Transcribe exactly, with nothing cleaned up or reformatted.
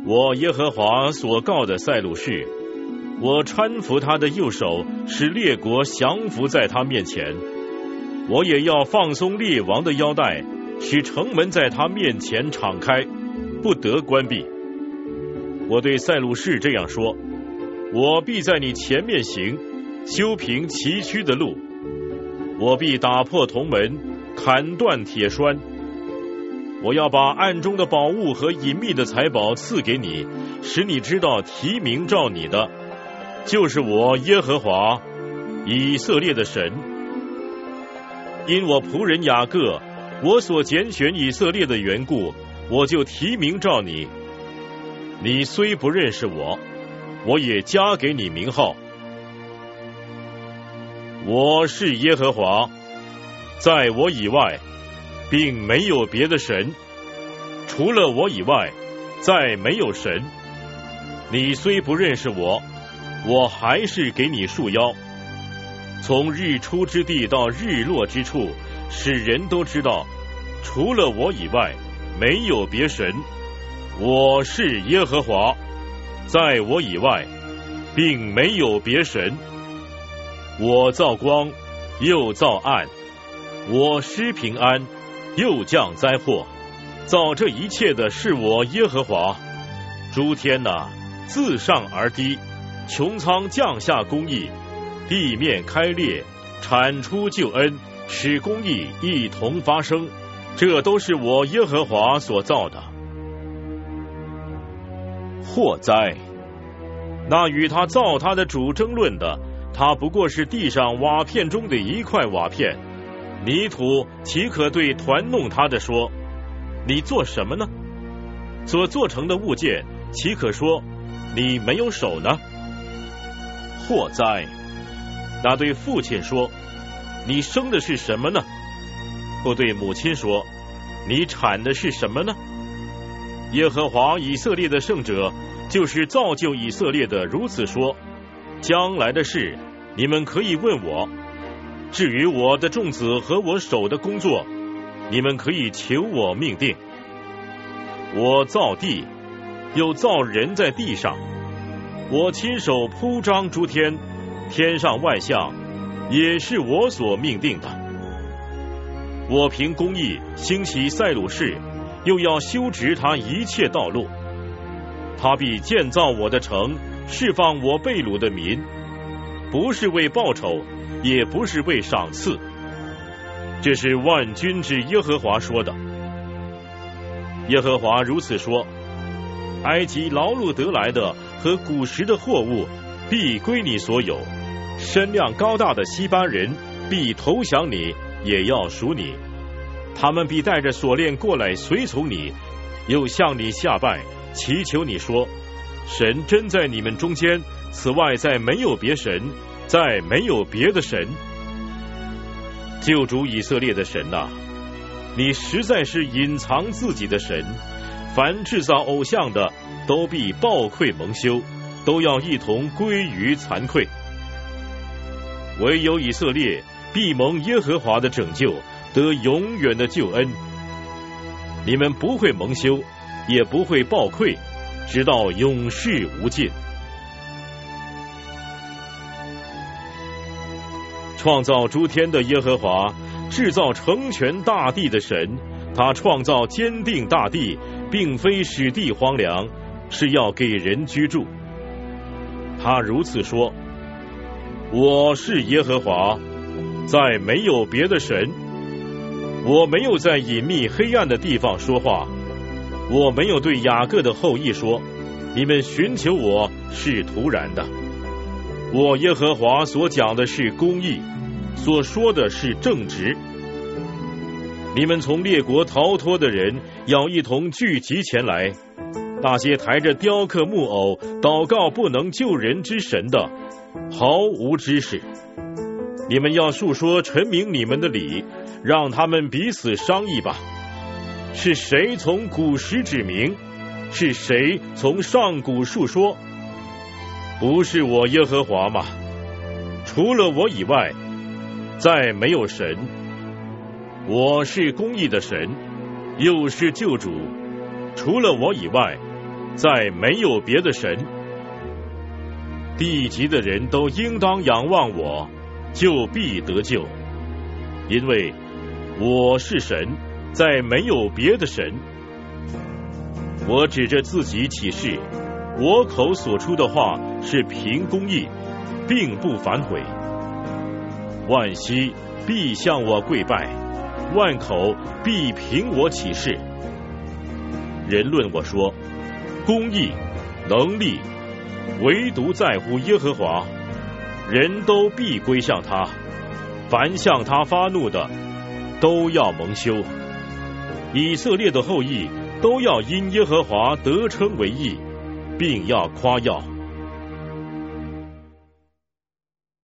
我耶和华所告的塞鲁士，我搀扶他的右手，使列国降服在他面前。我也要放松列王的腰带，使城门在他面前敞开，不得关闭。我对塞鲁士这样说：我必在你前面行，修平崎岖的路。我必打破铜门，砍断铁栓。我要把暗中的宝物和隐秘的财宝赐给你，使你知道提名召你的就是我耶和华以色列的神。因我仆人雅各，我所拣选以色列的缘故，我就提名召你。你虽不认识我，我也加给你名号。我是耶和华，在我以外并没有别的神，除了我以外再没有神。你虽不认识我，我还是给你束腰，从日出之地到日落之处，使人都知道除了我以外没有别神。我是耶和华，在我以外并没有别神。我造光，又造暗；我施平安，又降灾祸。造这一切的是我耶和华。诸天哪，自上而低，穹苍降下公义，地面开裂，产出救恩，使公义一同发生。这都是我耶和华所造的。祸哉！那与他造他的主争论的，他不过是地上瓦片中的一块瓦片。泥土岂可对团弄他的说：你做什么呢？所做成的物件岂可说你没有手呢？祸哉！那对父亲说：你生的是什么呢？或对母亲说：你产的是什么呢？耶和华以色列的圣者，就是造就以色列的，如此说：将来的事你们可以问我，至于我的众子和我手的工作，你们可以求我命定。我造地，又造人在地上，我亲手铺张诸天，天上万象也是我所命定的。我凭公义兴起塞鲁士，又要修直他一切道路。他必建造我的城，释放我被掳的民，不是为报酬，也不是为赏赐。这是万军之耶和华说的。耶和华如此说：埃及劳碌得来的和古时的货物必归你所有，身量高大的西巴人必投降你，也要属你。他们必带着锁链过来随从你，又向你下拜，祈求你说：神真在你们中间，此外再没有别神，再没有别的神。救主以色列的神啊，你实在是隐藏自己的神，凡制造偶像的都必暴愧蒙羞，都要一同归于惭愧。唯有以色列必蒙耶和华的拯救，得永远的救恩。你们不会蒙羞，也不会暴愧，直到永世无尽。创造诸天的耶和华，制造成全大地的神，他创造坚定大地，并非使地荒凉，是要给人居住。他如此说：我是耶和华，再没有别的神。我没有在隐秘黑暗的地方说话，我没有对雅各的后裔说：你们寻求我是徒然的。我耶和华所讲的是公义，所说的是正直。你们从列国逃脱的人要一同聚集前来，那些抬着雕刻木偶祷告不能救人之神的，毫无知识。你们要述说陈明你们的理，让他们彼此商议吧。是谁从古时指明？是谁从上古述说？不是我耶和华吗？除了我以外，再没有神。我是公义的神，又是救主，除了我以外， 再没有别的神。地极的人都应当仰望我，就必得救，因为我是神，再没有别的神。我指着自己起誓，我口所出的话是凭公义，并不反悔。万膝必向我跪拜，万口必凭我起誓。人论我说，公义、能力，唯独在乎耶和华，人都必归向他，凡向他发怒的，都要蒙羞。以色列的后裔都要因耶和华得称为义，并要夸耀。